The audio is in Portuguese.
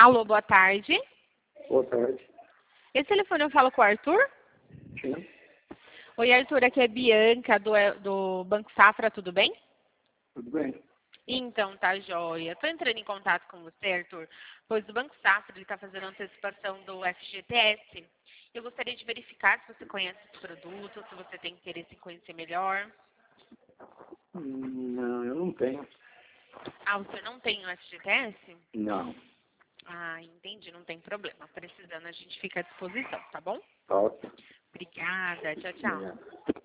Alô, boa tarde. Boa tarde. Esse telefone eu falo com o Arthur? Sim. Oi, Arthur, aqui é Bianca do Banco Safra, tudo bem? Tudo bem? Então, tá joia. Estou entrando em contato com você, Arthur, pois o Banco Safra está fazendo antecipação do FGTS. Eu gostaria de verificar se você conhece esse produto, se você tem interesse em conhecer melhor. Não, eu não tenho. Ah, você não tem o FGTS? Não. Ah, entendi, não tem problema. Precisando, a gente fica à disposição, tá bom? Ótimo. Obrigada, tchau, tchau. Obrigado.